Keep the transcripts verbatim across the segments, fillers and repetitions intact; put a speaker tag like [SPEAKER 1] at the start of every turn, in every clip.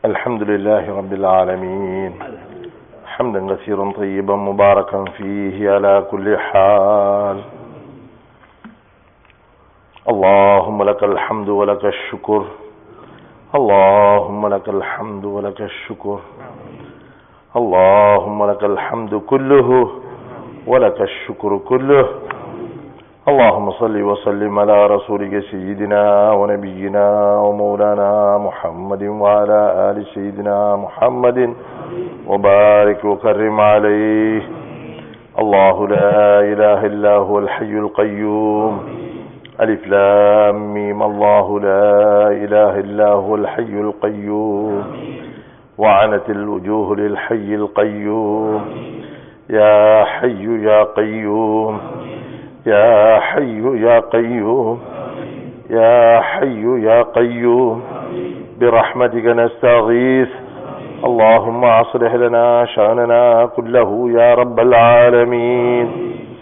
[SPEAKER 1] الحمد لله رب العالمين حمدا كثيرا طيبا مباركا فيه على كل حال. اللهم لك الحمد ولك الشكر، اللهم لك الحمد ولك الشكر، اللهم لك الحمد كله ولك الشكر كله. اللهم صل وسلم على رسولك سيدنا ونبينا ومولانا محمد وعلى آل سيدنا محمد وبارك وكرم عليه. الله لا إله إلا هو الحي القيوم، ألف لام ميم، الله لا إله إلا هو الحي القيوم، وعنت الوجوه للحي القيوم. يا حي يا قيوم، يا حي يا قيوم، يا حي يا قيوم، برحمتك نستغيث. اللهم أصلح لنا شأننا كله يا رب العالمين.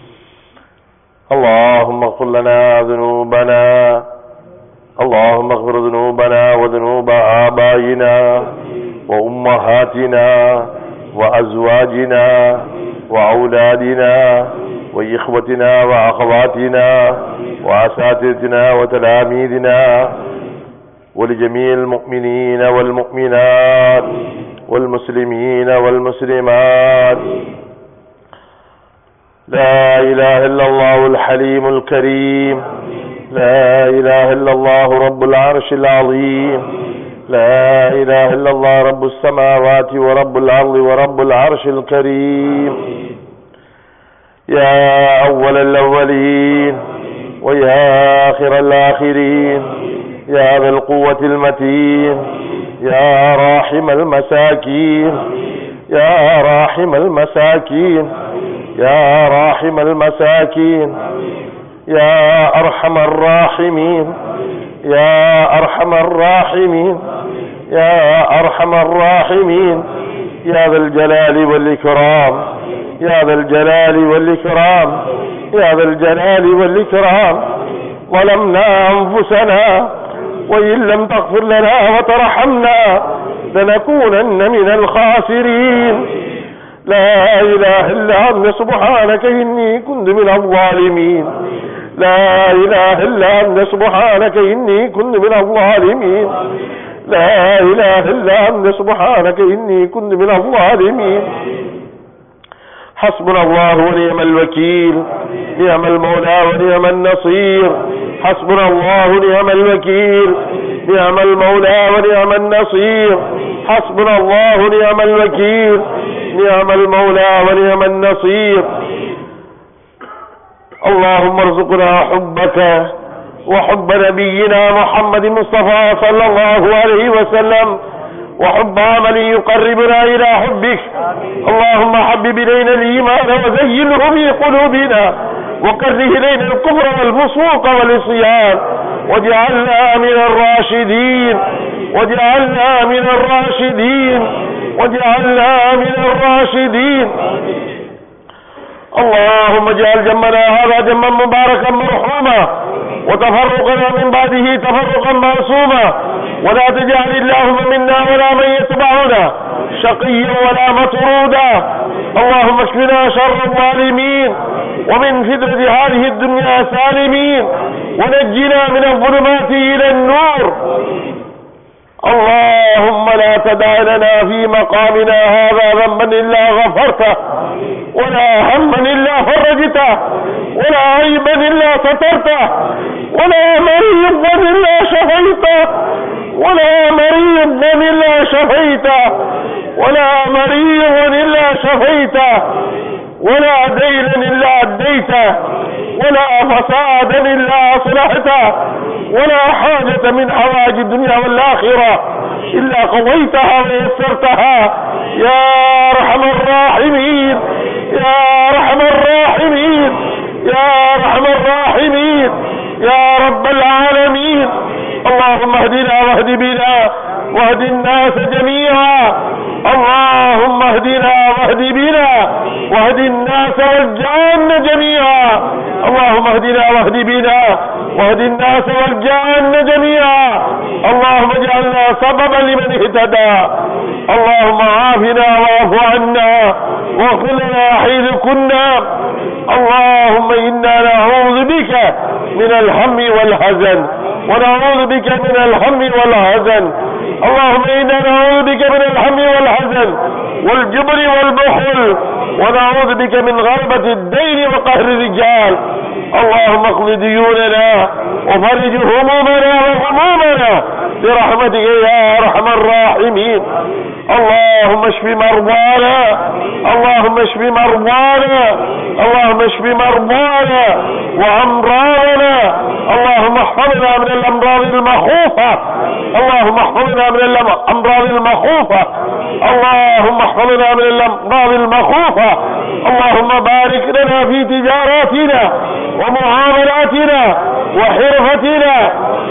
[SPEAKER 1] اللهم اغفر لنا ذنوبنا، اللهم اغفر ذنوبنا وذنوب آبائنا وأمهاتنا وأزواجنا وأولادنا وإخوتنا وأخواتنا وأساتذتنا وتلاميذنا ولجميع المؤمنين والمؤمنات والمسلمين والمسلمات. لا إله إلا الله الحليم الكريم، لا إله إلا الله رب العرش العظيم، لا إله إلا الله رب السماوات ورب الأرض ورب العرش الكريم. يا أول الأولين ويا آخر الآخرين، يا ذا القوة المتين، يا راحم المساكين، يا راحم المساكين، يا راحم المساكين، يا أرحم الراحمين، يا أرحم الراحمين، يا أرحم الراحمين، يا ذا الجلال والإكرام، يا ذا الجلال والإكرام، يا ذا الجلال والإكرام. ظلمنا أنفسنا، وإن لم تغفر لنا وترحمنا لنكونن من الخاسرين. لا إله إلا أنت سبحانك إني كنت من الظالمين، لا إله إلا أنت سبحانك إني كنت من الظالمين، لا إله إلا أنت سبحانك إني كنت من الظالمين. حسبنا الله ونعم الوكيل، نعم المولى ونعم النصير. حسبنا الله ونعم الوكيل، نعم المولى ونعم النصير. حسبنا الله ونعم الوكيل، نعم المولى ونعم النصير. اللهم ارزقنا حبك وحب نبينا محمد مصطفى صلى الله عليه وسلم، وحب عمل يقربنا إلى حبك. اللهم حبب إلينا الإيمان وزينه في قلوبنا، وكره إلينا الكفر والفسوق والعصيان، واجعلنا من الراشدين، واجعلنا من الراشدين، واجعلنا من الراشدين. اللهم اجعل جمعنا هذا جمعا مباركا مرحوما، وتفرقنا من بعده تفرقا معصوما، ولا تجعل اللهم منا ولا من يتبعنا شقيا ولا مطرودا. اللهم اشفنا شر الظالمين، ومن فتنة هذه الدنيا سالمين، ونجنا من الظلمات إلى النور. اللهم لا تدع لنا في مقامنا هذا ذنبا إلا غفرته، ولا هما إلا فرجته، ولا عيبا إلا سترته، ولا مريضا إلا شفيته، ولا مريضا إلا شفيته، ولا مريضا إلا شفيته، ولا دينا إلا أديته، ولا فسادا إلا أصلحته، ولا حاجة من حوائج الدنيا والآخرة إلا قضيتها ويسرتها يا أرحم الراحمين، يا أرحم الراحمين، يا أرحم الراحمين، يا رب العالمين. اللهم اهدنا واهد بنا واهد الناس جميعا، اللهم اهدنا واهد بنا واهد الناس والجان جميعا. اللهم اهدنا واهد بنا واهد الناس والجان جميعا. اللهم اجعلنا سببا لمن اهتدى. اللهم عافنا واعف عنا واغفر لنا حيث كنا. اللهم إنا نعوذ بك من الهم والحزن ونعوذ بك من الهم والحزن. اللهم إنا نعوذ بك من الهم والحزن والجبر والبخل ونعوذ بك من غلبة الدين وقهر الرجال. اللهم اقض ديوننا وفرج همومنا وغمومنا برحمتك يا أرحم الراحمين. اللهم اشف مرضانا اللهم اشف مرضانا اللهم اشف مرضانا وأمراضنا. اللهم احفظنا من الأمراض المخوفة اللهم احفظنا من الأمراض المخوفة اللهم احفظنا من الأمراض المخوفة. اللهم بارك لنا في تجاراتنا ومعاملاتنا وحرفتنا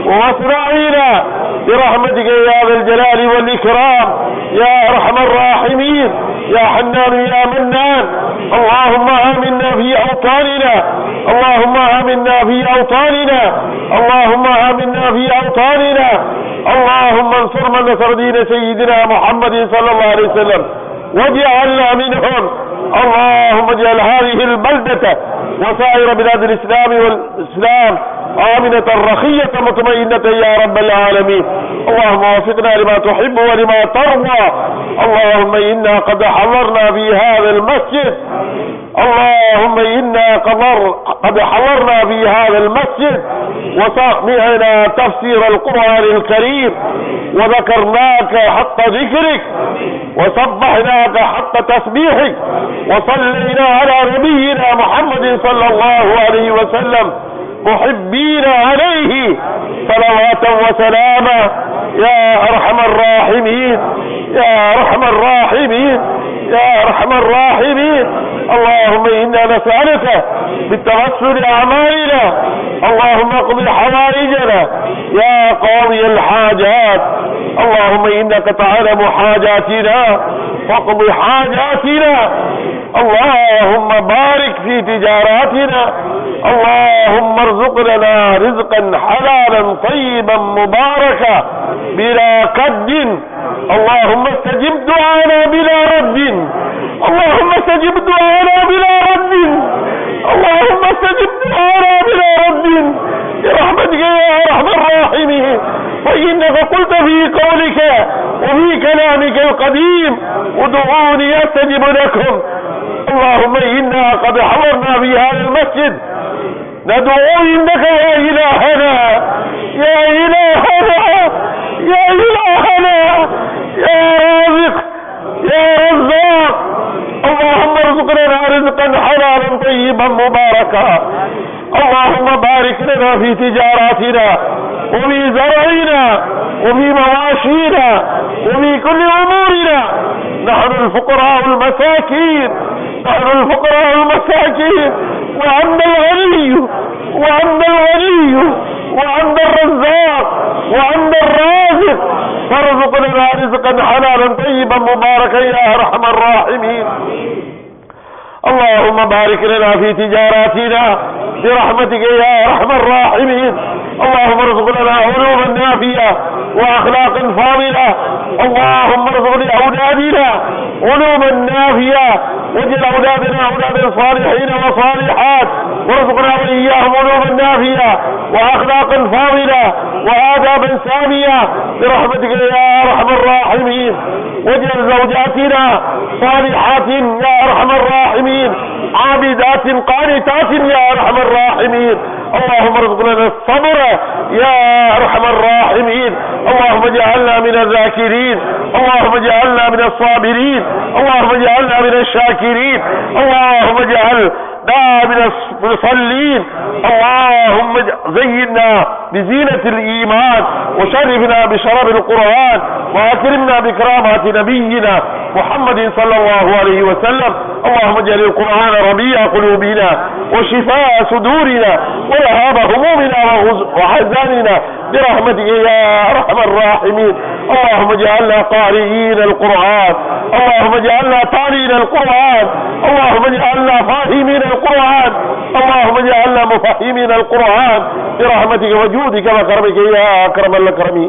[SPEAKER 1] ومصنعنا برحمتك يا ذا الجلال والإكرام يا أرحم الراحمين يا حنان يا منان. اللهم آمنا في أوطاننا اللهم آمنا في أوطاننا اللهم آمنا في أوطاننا. اللهم انصر من نصر دين سيدنا محمد صلى الله عليه وسلم واجعلنا منهم. اللهم اجعل هذه البلدة وسائر بلاد الإسلام والإسلام آمنة رخية مطمئنة يا رب العالمين. اللهم وفقنا لما تحب ولما ترضى. اللهم إنا قد حضرنا في هذا المسجد اللهم إنا قد حضرنا في هذا المسجد وسمعنا تفسير القرآن الكريم وذكرناك حق ذكرك وسبحناك حق تسبيحك وصلينا على نبينا محمد صلى الله عليه وسلم محبين عليه صلوات وسلاما يا أرحم الراحمين يا أرحم الراحمين يا أرحم الراحمين. اللهم إنا نسألك بالتوسل أعمالنا. اللهم اقض حوائجنا يا قاضي الحاجات. اللهم إنك تعلم حاجاتنا فاقض حاجاتنا. اللهم بارك في تجاراتنا. اللهم ارزقنا رزقا حلالا طيبا مباركا بلا كد. اللهم استجب دعانا بلا رد. اللهم استجب دعانا بلا رد. اللهم استجب دعانا بلا رد برحمتك يا أرحم الراحمين. فإنك قلت في قولك وفي كلامك القديم ادعوني استجب لكم. اللهم إنا قد حضرنا في هذا المسجد ندعو إنك يا إلهنا يا إلهنا يا إلهنا يا رازق يا رزاق. اللهم ارزقنا رزقا حلالا طيبا مباركا. اللهم بارك لنا في تجاراتنا وفي زرعنا وفي مواشينا وفي كل أمورنا. نحن الفقراء المساكين نحن الفقراء المساكين وعند الغني وعند الغني وعند الرزاق وعند الرازق. فارزقنا رزقا حلالا طيبا مباركا يا أرحم الراحمين. اللهم بارك لنا في تجاراتنا برحمتك يا أرحم الراحمين. اللهم ارزق لنا علوما نافعة وأخلاقا فاضلة. اللهم ارزق لأولادنا علوما نافعة واجعل أولادنا أولادا صالحين وصالحات وارزقنا وإياهم علوما نافعة وأخلاقا فاضلة وآدابا سامية برحمتك يا أرحم الراحمين. واجعل زوجاتنا صالحات يا أرحم الراحمين عابدات قانتات يا أرحم الراحمين. اللهم ارزق لنا الصبر يا أرحم الراحمين. اللهم اجعلنا من الذاكرين. اللهم اجعلنا من الصابرين. اللهم اجعلنا من الشاكرين. اللهم اجعلنا من المصلين. اللهم زينا بزينة الإيمان وشرفنا بشرف القرآن وأكرمنا بكرامات نبينا محمد صلى الله عليه وسلم. اللهم اجعل القرآن ربيع قلوبنا وشفاء صدورنا وذهاب همومنا وحزاننا برحمتك يا أرحم الراحمين. اللهم اجعلنا قارئين القرآن، اللهم اجعلنا تالين القرآن، اللهم اجعلنا فاهمين القرآن، اللهم اجعلنا مفهمين القرآن برحمتك وجودك وكرمك يا أكرم الأكرمين.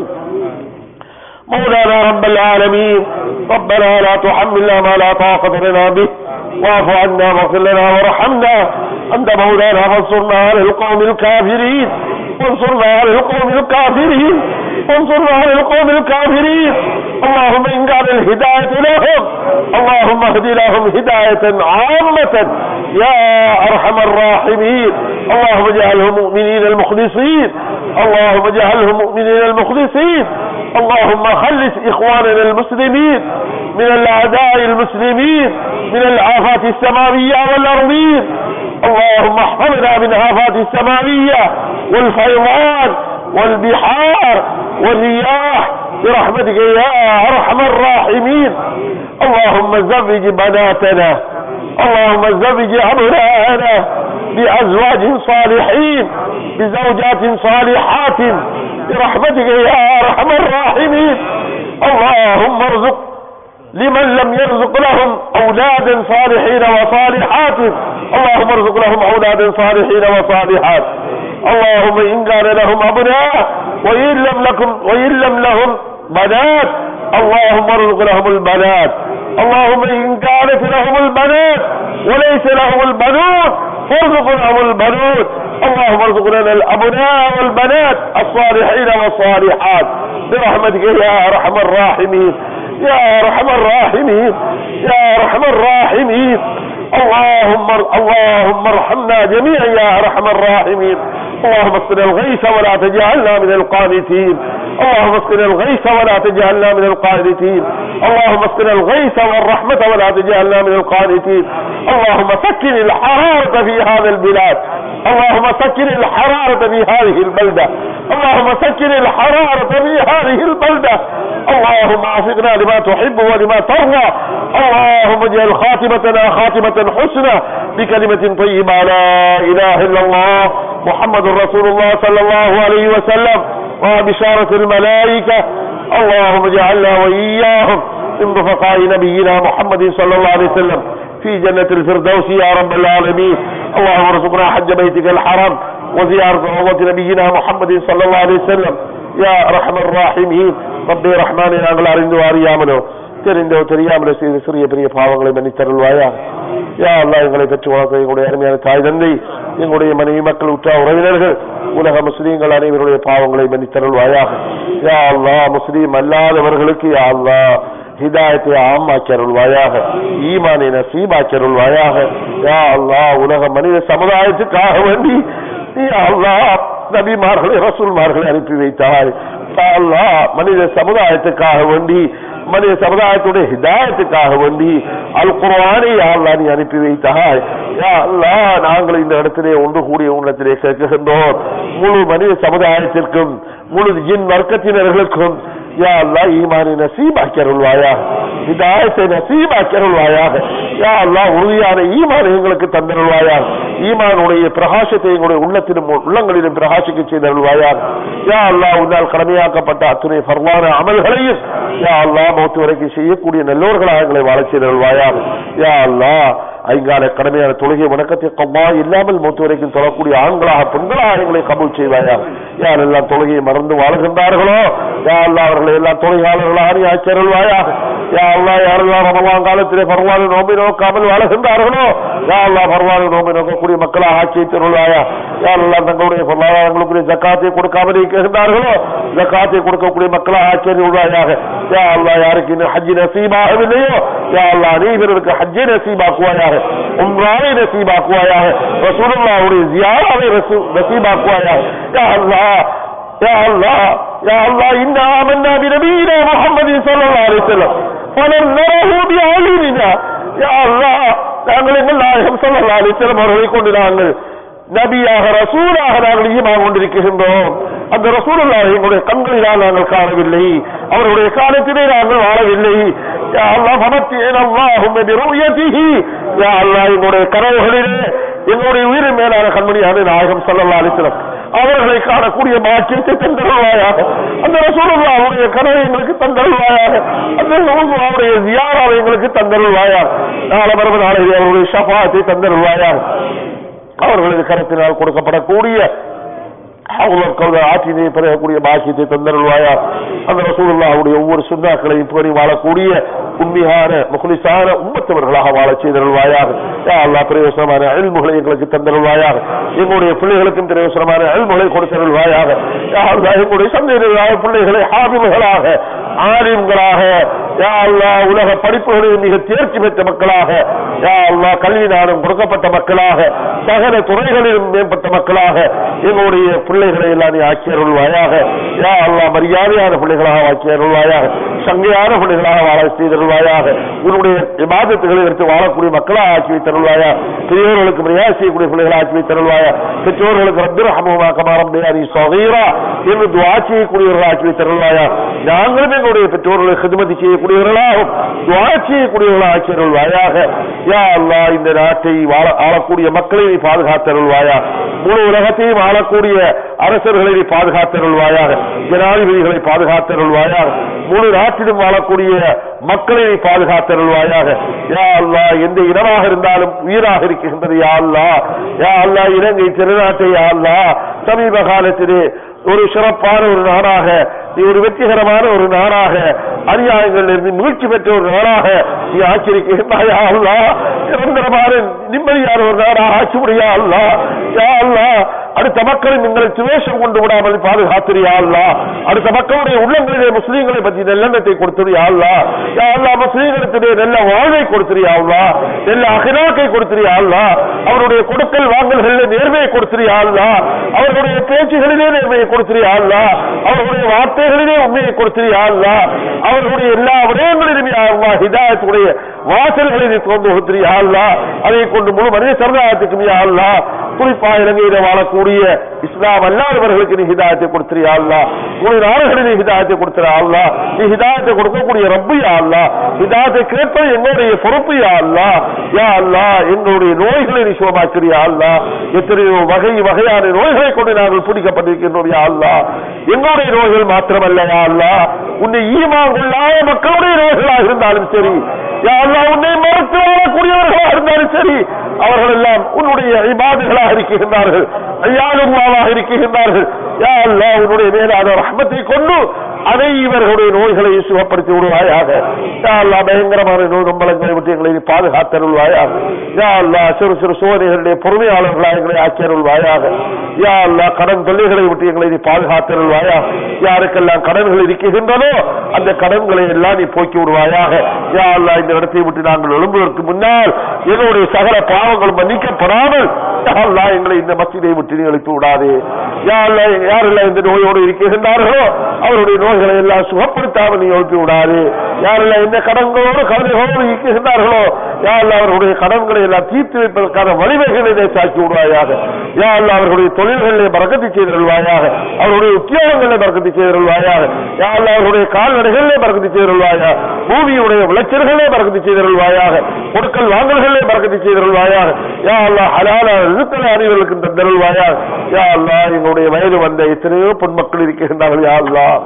[SPEAKER 1] مولانا رب العالمين، ربنا لا تحملنا ما لا طاقة لنا به، واعف عنا واغفر لنا وارحمنا، أنت مولانا فانصرنا على القوم الكافرين، وانصرنا على القوم الكافرين، وانصرنا على القوم الكافرين. اللهم إن كان الهداية لهم اللهم اهد لهم هداية عامة يا أرحم الراحمين. اللهم اجعلهم مؤمنين المخلصين، اللهم اجعلهم مؤمنين المخلصين. اللهم خلص إخواننا المسلمين من الأعداء المسلمين من الآفات السماوية والأرضية. اللهم احفظنا من آفات السماوية والفيضان والبحار والرياح برحمتك يا أرحم الراحمين. اللهم زوج بناتنا، اللهم زوج أبنائنا بأزواج صالحين بزوجات صالحات برحمتك يا أرحم الراحمين. اللهم ارزق لمن لم يرزق لهم أولادا صالحين وصالحات، اللهم ارزق لهم أولادا صالحين وصالحات. اللهم إن كان لهم أبناء وإن لم لكم وإن لم لهم بنات اللهم ارزق لهم البنات. اللهم إن كانت لهم البنات وليس لهم البنون فارزق لهم البنون. اللهم ارزق لنا الأبناء والبنات الصالحين والصالحات برحمتك يا أرحم الراحمين يا أرحم الراحمين يا أرحم الراحمين. اللهم اللهم ارحمنا جميعا يا أرحم الراحمين. اللهم اسقنا الغيث ولا تجعلنا من القانتين، اللهم اسقنا الغيث ولا تجعلنا من القانتين، اللهم اسقنا الغيث والرحمة ولا تجعلنا من القانتين. اللهم سكن الحرارة في هذا البلاد، اللهم سكن الحرارة في هذه البلدة، اللهم سكن الحرارة في هذه البلدة. اللهم وفقنا لما تحب ولما ترضى. اللهم اجعل خاتمتنا خاتمة حسنة بكلمة طيبة لا إله إلا الله محمد رسول الله صلى الله عليه وسلم وبشارة الملائكة. اللهم اجعلنا وإياهم من رفقاء نبينا محمد صلى الله عليه وسلم في جنة الفردوس يا رب العالمين. اللهم ارزقنا حج بيتك الحرام وزيارة روضة نبينا محمد صلى الله عليه وسلم يا أرحم الراحمين. ربي رحماني நாங்கள் அறிந்து அறியாமலோ தெரிந்தோ தெரியாமலோ செய்த சிறிய பெரிய பாவங்களை மன்னித்தருள்வாயா. யா அல்லாஹ் எங்களை பெற்று வளர்த்த எங்களுடைய அருமையான தாய் தந்தை, எங்களுடைய மனைவி மக்கள், உற்றார் உறவினர்கள், உலக முஸ்லீம்கள் அனைவருடைய பாவங்களை மன்னித்தருள்வாயாக. யா அல்லாஹ் முஸ்லீம் அல்லாதவர்களுக்கு யா அல்லாஹ் ஹிதாயத்தை ஆமாக்கி அருள்வாயாக, ஈமானை நசீபாக்கி அருள்வாயாக. யா அல்லாஹ் உலக மனித சமுதாயத்துக்காக வேண்டி யா அல்லாஹ் நபிமார்களை ரசூல்மார்களை அனுப்பி வைத்தாய். யா அல்லாஹ் மனித சமுதாயத்துக்காக வேண்டி மனித சமுதாயத்துடைய ஹிதாயத்துக்காக வேண்டி அல் குர்ஆனை யா அல்லாஹ் நீ அனுப்பி வைத்தாய். யா அல்லாஹ் நாங்கள் இந்த இடத்திலே ஒன்று கூடிய உள்ளத்திலே கேட்கின்றோம், முழு மனித சமுதாயத்திற்கும் முழு ஜின் வர்க்கத்தினர்களுக்கும் யா அல்லாஹ் ஈமானை நசீபாக்கி அருள்வாயாக, ஹிதாயத்தை நசீபாக்கி அருள்வாயாக. யா அல்லாஹ் உறுதியான ஈமானை எங்களுக்கு தந்தருள்வாயாக, ஈமானுடைய பிரகாசத்தை எங்களுடைய உள்ளத்திலும் உள்ளங்களிலும் பிரகாசிக்க செய்தருள்வாயாக. யா அல்லாஹ் உன்னால் கடமையாக்கப்பட்ட அத்துணை ஃபர்வான அமல்களையும் யா அல்லாஹ் மௌத்து வரைக்கும் செய்யக்கூடிய நல்லோர்களாக எங்களை வாழச் செய்தருள்வாயாக. யா அல்லாஹ் ஐங்கால கடமையான தொழுகை வணக்கத்தை கம்மா இல்லாமல் மூத்து வரைக்கும் தொழக்கூடிய ஆண்களாக பெண்களாக எங்களை கபூல் செய்வாயாக. யாரெல்லாம் தொழுகையை மறந்து வாழ்கின்றார்களோ யா அல்லாஹ் அவர்களை எல்லாம் தொழுகையாளர்களாக நீ ஆச்சருள்வாயாக. யா அல்லாஹ் யாரெல்லாம் ரமலான் காலத்திலே பரவான நோம்பை நோக்காமல் வாழ்கின்றார்களோ யா அல்லாஹ் பரவான நோம்பை நோக்கக்கூடிய மக்களாக ஆட்சியை தருள்வாயா. யாரெல்லாம் தங்களுடைய பொருளாதாரங்களுக்குரிய ஜக்காத்தை கொடுக்காமல் இருக்கின்றார்களோ ஜக்காத்தை கொடுக்கக்கூடிய மக்களாக ஆட்சியை தருள்வாயாக. யா அல்லாஹ் யாருக்கு இன்னும் ஹஜ்ஜி நசீபாகவில்லையோ யா அல்லாஹ் அனைவருக்கு ஹஜ்ஜை நசீபாக்குவாயாக, உம்ராவை நசீபாக்குவாயாக, ரசூலுல்லாஹ்வுடைய ஜியாராவை நசீபாக்குவாயாக. யா அல்லாஹ் யா அல்லாஹ் யா அல்லாஹ் இன்னா ஆமன்னா பிநபியினா முஹம்மதின் ஸல்லல்லாஹு அலைஹி வஸல்லம் ஃபலம் நரஹு பிஅய்னினா. யா அல்லாஹ் நாங்கள் எங்கள் நாயகம் ஸல்லல்லாஹு அலைஹி வஸல்லம் அவர்களை கொண்டு நாங்கள் நபியாக ரசூலாக நாங்கள் ஈமான் கொண்டிருக்கின்றோம். அந்த ரசூலுல்லாஹை எங்களுடைய கண்களினால் நாங்கள் காணவில்லை, அவருடைய காலத்திலே நாங்கள் வாழவில்லை. யா அல்லாஹ் ஃபமத்தினா அல்லாஹும்ம பிருயதிஹி. யா அல்லாஹ் எங்களுடைய கனவுகளிலே எங்களுடைய உயிரின் மேலான கண்மணியான நாயகம் ஸல்லல்லாஹு அலைஹி வஸல்லம் அவர்களை காணக்கூடிய பாக்கியத்தை தந்தருள்வாயாக. அந்த ரசூலுல்லாஹ்வுடைய கனவை எங்களுக்கு தந்தருள்வாயாக. அந்த ரசூலுல்லாஹ்வுடைய ஜியாராவை எங்களுக்கு தந்தருள்வாயாக. நாளை மறுமை நாளைக்கு அவருடைய ஷஃபாஅத்தை தந்தருள்வாயாக. அவர்களது கரத்தினால் கொடுக்கப்படக்கூடிய ஆட்சியை பெறக்கூடிய பாக்கியத்தை தந்தருள்வாயா. அந்த ரசூலுல்லாஹ்வுடைய ஒவ்வொரு சுன்னாக்களையும் பேணி வாழக்கூடிய உண்மையான முக்லிஸான உம்மத்தவர்களாக வாழ செய்தருள்வாயாக. யா அல்லாஹ் பிரயோசனமான இல்முகளை எங்களுக்கு தந்தருள்வாயாக. எங்களுடைய பிள்ளைகளுக்கும் பிரயோசனமான இல்முகளை கொடுத்தருள்வாயாக. யா அல்லாஹ் எங்களுடைய சந்தேகங்களாக பிள்ளைகளை ஹாபிம்களாக ஆலிம்களாக யா அல்லாஹ் உலக படிப்புகளில் மிக தேர்ச்சி பெற்ற மக்களாக யா அல்லாஹ் கல்வி நாடும் கொடுக்கப்பட்ட மக்களாக சகல துறைகளிலும் மேம்பட்ட மக்களாக எங்களுடைய பிள்ளைகளை எல்லாம் நீ ஆக்கி அருள்வாயாக. யா அல்லாஹ் மரியாதையான பிள்ளைகளாக ஆக்கி அருள்வாயாக. சங்கையான பிள்ளைகளாக வாழ செய்தருள்வாயாக. உன்னுடைய இபாதத்துகளை எடுத்து வாழக்கூடிய மக்களாக ஆக்கி வைத்தருள்வாயா. பெரியோர்களுக்கு மரியாதை செய்யக்கூடிய பிள்ளைகளை ஆக்கி வைத்தருள்வாயா. பெற்றோர்களுக்கு ரப்பி ரஹ்மஹுமா கமா ரப்பயானி ஸகீரா என்று துஆ செய்யக்கூடியவர்களாக ஆக்கி வைத்தருள்வாயா. நாங்களும் எங்களுடைய பெற்றோர்களை ஹித்மத் செய்யக்கூடியவர்களாகவும் துஆ செய்யக்கூடியவர்களாக ஆக்கி அருள்வாயாக. யா அல்லாஹ் இந்த நாட்டை ஆளக்கூடிய மக்களை நீ பாதுகாத்தருள்வாயா. முழு உலகத்தையும் ஆளக்கூடிய அரசர்களை நீ பாதுகாத்தருள்வாயாக. ஜனாதிபதிகளை பாதுகாத்தருள்வாயாக. முழு நாட்டிலும் வாழக்கூடிய மக்களை நீ பாதுகாத்தருள்வாயாக. யா அல்லாஹ் எந்த இனமாக இருந்தாலும் உயிராக இருக்கின்றது யா அல்லாஹ். யா அல்லாஹ் இலங்கை திருநாட்டை யா அல்லாஹ் சமீப காலத்திலே ஒரு சிறப்பான ஒரு நாடாக நீ ஒரு வெற்றிகரமான ஒரு நாடாக அநியாயங்கள் இருந்து மீழ்ச்சி பெற்ற ஒரு நாடாக நீ ஆச்சரிக்கின்றாய் யா அல்லாஹ். நிரந்தரமான நிம்மதியான ஒரு நாடாக ஆட்சி முடியா அல்லாஹ். யா அல்லாஹ் அடுத்த மக்களும் எங்களை துவேஷம் கொண்டு விடாமல் பாதுகாத்திரு யா அல்லாஹ். அடுத்த மக்களுடைய உள்ளங்களிலே முஸ்லீம்களை பற்றி நல்லெண்ணத்தை கொடுத்திரு யா அல்லாஹ். யா அல்லாஹ் முஸ்லீம்களிடத்திலே நல்ல வாழ்வை கொடுத்திரு யா அல்லாஹ். நல்ல அகிலாக்கை கொடுத்திரு யா அல்லாஹ். அவருடைய கொடுக்கல் வாங்கல்களிலே நேர்மையை கொடுத்திரு யா அல்லாஹ். அவர்களுடைய பேச்சுகளிலே நேர்மையை கொடுத்திரு யா அல்லாஹ். அவர்களுடைய வார்த்தைகளிலே உண்மையை கொடுத்திரு யா அல்லாஹ். அவர்களுடைய எல்லா விடயங்களிலுமே யா அல்லாஹ் ஹிதாயத்துடைய வாசல்களை திறந்து கொடுத்திரு யா அல்லாஹ். அதை கொண்டு முழு மனித சமுதாயத்துக்கும் யா அல்லாஹ் குறிப்பாக இலங்கையில வாழக்கூடிய இஸ்லாம் அல்லாதவர்களுக்கு நீ ஹிதாயத்தை கொடுத்திரு யா அல்லாஹ். முழு நாடுகளில் நீ ஹிதாயத்தை கொடுத்திரு யா அல்லாஹ். நீ ஹிதாயத்தை கொடுக்கக்கூடிய ரப்பு யா அல்லாஹ். ஹிதாயத்தை கேட்பது எங்களுடைய பொறுப்பு யா அல்லாஹ். யா அல்லாஹ் எங்களுடைய நோய்களை நீ சுகமாக்கிறியா யா அல்லாஹ். எத்தனையோ வகை வகையான நோய்களை கொண்டு நாங்கள் பிடிக்கப்பட்டிருக்கின்றோம் யா அல்லாஹ். எங்களுடைய நோய்கள் மாத்திரமல்ல யா அல்லாஹ், உன்னை ஈமான் கொள்ளாத மக்களுடைய நோய்களாக இருந்தாலும் சரி யா அல்லாஹ், உன்னை மறுத்து வாழக்கூடியவர்களாக இருந்தாலும் சரி அவர்கள் எல்லாம் உன்னுடைய இபாதுகளாக இருக்கின்றார்கள், ஐயாலுமாவாக இருக்கின்றார்கள். யா அல்லாஹ் உன்னுடைய மேலான ரஹ்மத்தை கொண்டு அதை இவர்களுடைய நோய்களை சுகப்படுத்தி விடுவாயாக. யா அல்லாஹ் பயங்கரமான நோய் நம்பளங்களை விட்டு எங்களை பாதுகாத்தருள்வாயாக. யா அல்லாஹ் சிறு சிறு சோதனைகளுடைய பொறுமையாளர்களாக எங்களை ஆக்கியருள்வாயாக. யா அல்லாஹ் கடன் தொல்லைகளை விட்டு எங்களை நீ பாதுகாத்தருள்வாயாக. யாருக்கெல்லாம் கடன்கள் இருக்கின்றனோ அந்த கடன்களை எல்லாம் நீ போக்கி விடுவாயாக. யா அல்லாஹ் இந்த இடத்தை விட்டு நாங்கள் எழும்புவதற்கு முன்னால் எங்களுடைய சகல பாவங்கள் மன்னிக்கப்படாமல் யா அல்லாஹ் எங்களை இந்த மஸ்ஜிதை விட்டு நீ எழுப்பி விடாதே. யா அல்லாஹ் யாரெல்லாம் இந்த நோயோடு இருக்கின்றார்களோ அவருடைய நோய்களை எல்லாம் சுகப்படுத்தாமல் நீ எழுப்பி விடாது. யாரெல்லாம் இந்த கடன்களோடு கவலைகளோடு இருக்கின்றார்களோ யா அல்லாஹ் அவர்களுடைய கடன்களை எல்லாம் தீர்த்து வைப்பதற்கான வழிவகைகளை சாக்கி விடுவாயாக. யா அல்லாஹ் அவர்களுடைய தொழில்களிலே பரக்கத்து செய்தருள்வாயாக. அவருடைய உத்தியோகங்களிலே பரக்கத்து செய்தருள்வாயாக. யா அல்லாஹ் அவருடைய கால்நடைகளிலே பரக்கத்து செய்தருள்வாயாக. பூமியுடைய விளைச்சல்களே பரக்கத்து செய்தருள்வாயாக. கொடுக்கல் வாங்கல்களே பரக்கத்து செய்தருள்வாயாக. யா அல்லாஹ் ஹலாலான ரிஸ்களை அறிவர்களுக்கு தந்தருள்வாயாக. யா அல்லாஹ் எங்களுடைய வயது வந்த எத்தனையோ பொன்மக்கள் இருக்கின்றார்கள் யா அல்லாஹ்,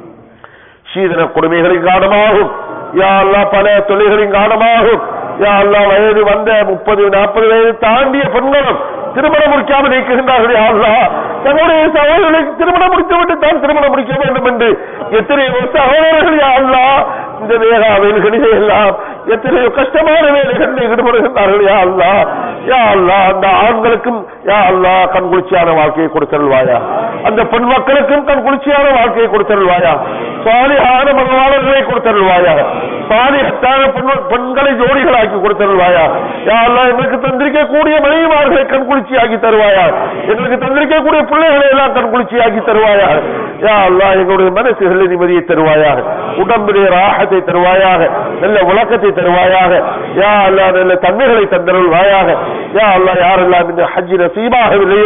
[SPEAKER 1] சீதன கொடுமைகளின் காரணமாகும் யா அல்லாஹ், பல தொழில்களின் காரணமாகும் யா அல்லாஹ், வயது வந்த முப்பது நாற்பது வயது தாண்டிய பெண்களும் திருமணம் முடிக்காமல் இருக்கின்றார்கள் யா அல்லாஹ். தங்களுடைய சகோதரர்களுக்கு திருமணம் முடித்துவிட்டு தான் திருமணம் முடிக்க வேண்டும் என்று எத்தனையோ சகோதரர்கள் யா அல்லாஹ் இந்த வேகா வேல்களிலே எல்லாம் எத்தனையோ கஷ்டமான வேலைகளில் ஈடுபடுகின்றார்கள் யா அல்லாஹ். யா அல்லாஹ் அந்த ஆண்களுக்கும் யா அல்லாஹ் கண் குளிர்ச்சியான வாழ்க்கையை கொடுத்தருள்வாயா. அந்த பெண் மக்களுக்கும் கண் குளிர்ச்சியான வாழ்க்கையை கொடுத்தருள்வாயா. சாலிஹான மகவாளர்களை கொடுத்தருள்வாயா. சாலிஹத்தான பெண்களை ஜோடிகளாக்கி கொடுத்தருள்வாயா. யா அல்லாஹ் எங்களுக்கு தந்திரிக்கக்கூடிய மனைவிமார்களை கண் குளிர்ச்சியாக்கி தருவாயா. எங்களுக்கு தந்திரிக்கக்கூடிய பிள்ளைகளை எல்லாம் கண் குளிர்ச்சியாக்கி தருவாயா. யா அல்லாஹ் எங்களுடைய மனசுகளை நிம்மதியை தருவாயாக. உடம்புடைய ராகத்தை தருவாயாக. நல்ல உலகத்தை தருவாயாக. யா அல்லாஹ் நல்ல தன்மைகளை தந்தருள்வாயாக. யா அல்லாஹ் யாரெல்லாம் இந்த ஹஜ் நசீபாகவில்லையோ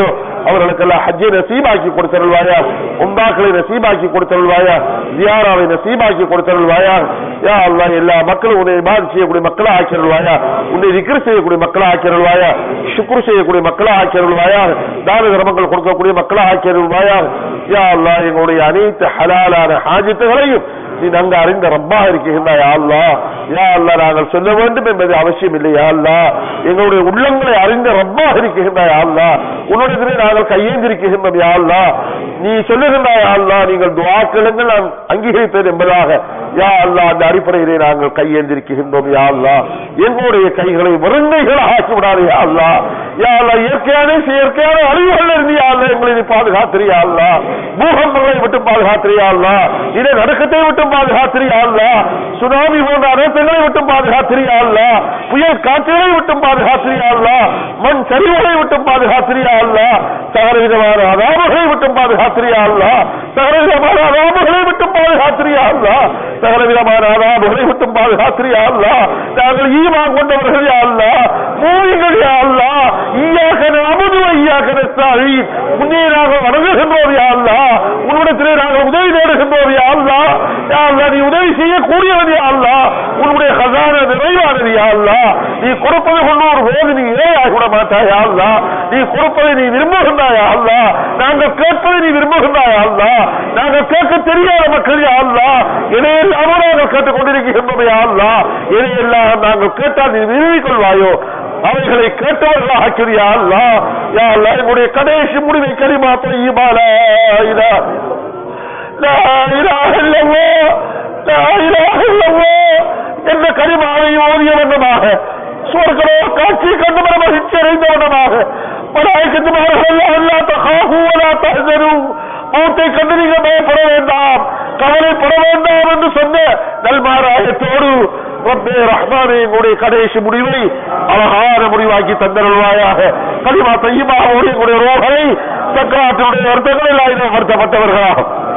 [SPEAKER 1] அவர்களுக்கெல்லாம் ஹஜ்ஜை நசீபாக்கி கொடுத்தருள்வாயா, உம்ராக்களை நசீபாக்கி கொடுத்தருள்வாயா, ஜியாராவை நசீபாக்கி கொடுத்தருள்வாயா. யா அல்லாஹ் எல்லா மக்களும் உன்னை இபாதத் செய்யக்கூடிய மக்களை ஆக்கிருள்வாயா, உன்னை திக்ர் செய்யக்கூடிய மக்களை ஆக்கிருள்வாயா, ஷுக்ர் செய்யக்கூடிய மக்களை ஆக்கிருள்வாயா, தான தர்மங்கள் கொடுக்கக்கூடிய மக்களை ஆக்கிருள்வாயா. யா அல்லாஹ் எங்களுடைய அனைத்து ஹலாலான ஹாஜத்துகளையும் நீ நன்கு அறிந்த ரப்பாக இருக்கின்றாய். யா அல்லாஹ் யா அல்லாஹ் நாங்கள் சொல்ல வேண்டும் என்பது அவசியம் இல்லை. யா அல்லாஹ் எங்களுடைய உள்ளங்களை அறிந்த ரப்பாக இருக்கின்றாய். யா அல்லாஹ் உன்னுடைய நாங்கள் கையேந்திருக்கின்றோம். யா அல்லாஹ் நீ சொல்லுகின்றாய். யா அல்லாஹ் நீங்கள் துஆக்களுங்கள் நான் அங்கீகரிப்பேன் என்பதாக யா அல்லாஹ் அந்த அடிப்படையிலே நாங்கள் கையேந்திருக்கின்றோம். யா அல்லாஹ் எங்களுடைய கைகளை முருங்கைகளை ஆக்கி விடாது. யா அல்லாஹ் யா அல்லாஹ் இயற்கையான செயற்கையான அழிவுகள் இருந்து யா அல்லாஹ் எங்களை நீ பாதுகாத்திரியா அல்லாஹ், பூகம்பங்களை விட்டு பாதுகாத்திரியா அல்லாஹ், இதை நடுக்கத்தை விட்டு பாதுகாத்திரியா அல்லாஹ், சுனாமி போன்ற அனர்த்தங்களை விட்டு பாதுகாத்திரியா அல்லாஹ், புயல் காற்றுகளை விட்டு பாதுகாத்திரியா அல்லாஹ், மண் சரிவுகளை விட்டு பாதுகாத்திரியா அல்லாஹ், சகல விதமான அதாபுகளை விட்டு பாதுகாத்திரியா அல்லாஹ், சகல விதமான அதாபுகளை விட்டு பாதுகாத்திரியா அல்லாஹ், சகல விதமான அதாபுகளை விட்டு பாதுகாத்திரியா அல்லாஹ். நாங்கள் ஈமான் கொண்டவர்கள் யா அல்லாஹ், மூமின்கள் யா அல்லாஹ், ஈயாக நஅபுது வ ஈயாக நஸ்தஈன், உன்னை நாங்கள் வணங்குகின்றோம் யா அல்லாஹ், உன்னிடத்திலே நாங்கள் உதவி தேடுகின்றோம் யா அல்லாஹ். யா அல்லாஹ் நீ உதவி செய்யக்கூடியவன் யா அல்லாஹ், உன்னுடைய கஸானா நிறைவானது யா அல்லாஹ், நீ கொடுப்பது கொண்டு ஒரு போது நீ இரையாகி விட மாட்டாய் யா அல்லாஹ், நீ கொடுப்பதை நீ விரும்புகின்றாய் யா அல்லாஹ், நாங்கள் கேட்பதை நீ விரும்புகின்றாய் யா அல்லாஹ், நாங்கள் கேட்க தெரியாத மக்கள் யா அல்லாஹ், இதையெல்லாம் நாங்கள் கேட்டுக் கொண்டிருக்கின்றோம் யா அல்லாஹ், இதையெல்லாம் நாங்கள் கேட்டால் நீ விரும்பிக் கொள்வாயோ அவைகளை கேட்டவர்கள் ஆக்கிறியா அல்லாஹ். யா அல்லாஹ் எங்களுடைய கடைசி முடிவை கலிமா தய்யிபா லா இலாஹ லா இலாஹ இல்லல்லாஹ் லா இலாஹ இல்லல்லாஹ் என்ற கலிமாவை ஓதிய வண்ணமாக சுவர்க்கலோ காட்சி கண்டு மன மகிழ்ச்சி அடைந்த வண்ணமாக மலாயிகத்துமார்கள் அல்லா தகாஃபு வலா தஹ்சனு, மௌத்தை கண்டு நீங்கள் பயப்பட வேண்டாம், கவலைப்பட வேண்டாம் என்று சொன்ன நல்மாராயத்தோடு ரப்பே ரஹ்மானே எங்களுடைய கடைசி முடிவை அழகான முடிவாக்கி தந்தருள்வாயாக. கலிமா தய்யிபாவோடு எங்களுடைய ரோகளை சக்கராத்தினுடைய அர்த்தங்களில் ஆயுதம் வருத்தப்பட்டவர்களாக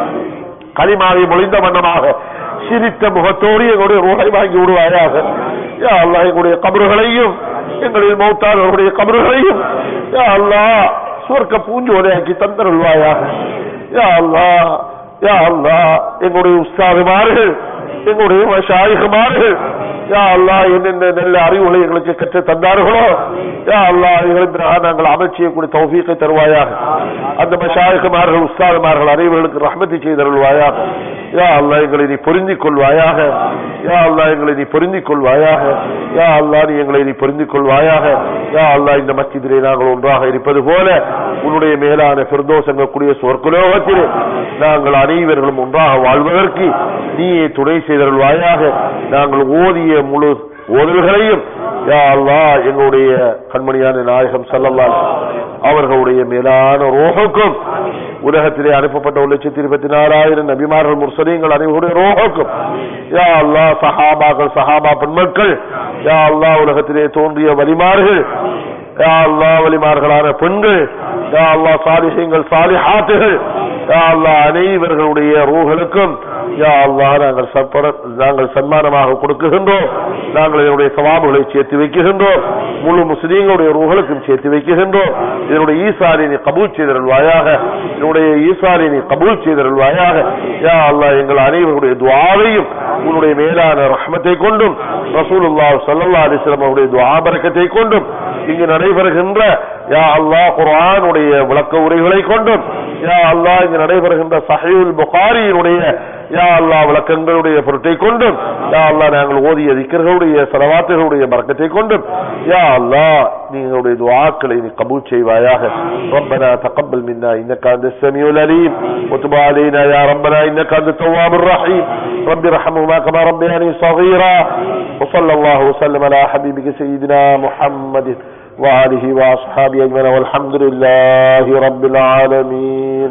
[SPEAKER 1] கலிமாவை மொழிந்த வண்ணமாக சிரித்த முகத்தோடு எங்களுடைய ரோகை வாங்கி விடுவாயாக. யா அல்லாஹ் எங்களுடைய கபறுகளையும் எங்களின் மௌத்தானவர்களுடைய கபறுகளையும் யா அல்லாஹ் சுவர்க்க பூஞ்சோலையாக்கி தந்தருள்வாயாக. யா அல்லாஹ் யா அல்லாஹ் எங்களுடைய உஸ்தாதுமார்கள் எங்களுடைய மஷாயிகுமார்கள் யா அல்லாஹ் என்னென்ன நல்ல அறிவுகளை எங்களுக்கு கற்று தந்தார்களோ யா அல்லாஹ் எங்களுக்கு நாங்கள் அமல் செய்யக்கூடிய தௌஃபீக்கை தருவாயாக. அந்த மஷாயிகுமார்கள் உஸ்தாதுமார்கள் அனைவர்களுக்கு ரஹ்மத்தை செய்தருள்வாயாக. யா அல்லாஹ் எங்களை நீ பொருந்திக் கொள்வாயாக. யா அல்லாஹ் எங்களை நீ பொருந்திக் கொள்வாயாக. யா அல்லாஹ் நீ எங்களை நீ பொருந்திக் கொள்வாயாக. யா அல்லாஹ் இந்த மஸ்ஜிதிலே நாங்கள் ஒன்றாக இருப்பது போல உன்னுடைய மேலான ஃபிர்தௌஸ் என்கக்கூடிய சொர்க்கலோகத்திலே நாங்கள் அனைவர்களும் ஒன்றாக வாழ்வதற்கு நீயே துணை செய்தருள்வாயாக. நாங்கள் ஓதிய முழு ஓதல்களையும் யா அல்லாஹ் எங்களுடைய கண்மணியான நாயகம் ஸல்லல்லாஹு அவர்களுடைய மேலான ரோஹுக்கும் உலகத்திலே அனுப்பப்பட்ட ஒரு லட்சத்தி இருபத்தி நாலாயிரம் நபிமார்கள் முர்சலீன்கள் அனைவருடைய ரோஹுக்கும் யா அல்லாஹ் சஹாபாக்கள் சஹாபா பெண்மக்கள் யா அல்லாஹ் உலகத்திலே தோன்றிய வலிமார்கள் யா அல்லாஹ் வலிமார்களான பெண்கள் யா அல்லாஹ் சாலிஹீன்கள் சாலிஹாத்துகள் யா அல்லாஹ் அனைவர்களுடைய ரூஹுகளுக்கும் யா அல்லாஹ் நாங்கள் நாங்கள் சன்மானமாக கொடுக்குகின்றோம். நாங்கள் இதனுடைய சவாபுகளை சேர்த்து வைக்கின்றோம். முழு முஸ்லீம்களுடைய ரூஹுகளுக்கும் சேர்த்து வைக்கின்றோம். இதனுடைய ஈசானை நீ கபூல் செய்தருள்வாயாக. இதனுடைய ஈசானை நீ கபூல் செய்தருள்வாயாக. யா அல்லாஹ் எங்கள் அனைவருடைய துஆவையும் உன்னுடைய மேலான ரஹ்மத்தை கொண்டும் ரசூலுல்லாஹி ஸல்லல்லாஹு அலைஹி வஸல்லம் அவருடைய துஆ பரக்கத்தை கொண்டும் இங்கு நடைபெறுகின்ற யா அல்லாஹ் குர்ஆனுடைய விளக்க உரைகளை கொண்டும் யா அல்லாஹ் இங்கு நடைபெறுகின்ற ஸஹீஹுல் புகாரியினுடைய யா அல்லாஹ் விளக்கங்களுடைய பொருட்டை கொண்டும் யா அல்லாஹ் நாங்கள் ஓதிய திக்ர்களுடைய ஸலவாத்துகளுடைய பரக்கத்தை கொண்டும் யா அல்லாஹ் நீங்களுடைய துஆக்களை நீ கபூல் செய்வாயாக. ربنا تقبل منا انك انت السميع العليم وتب علينا يا ربنا انك انت التواب الرحيم رب ارحمهما كما ربياني صغيرا وصلى الله وسلم على حبيبك سيدنا محمد وآله وأصحابه أجمعين والحمد لله رب العالمين.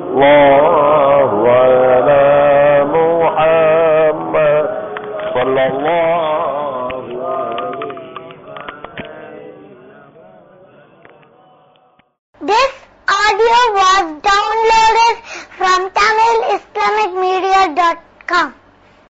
[SPEAKER 1] الله على محمد صلى الله عليه.
[SPEAKER 2] This audio was downloaded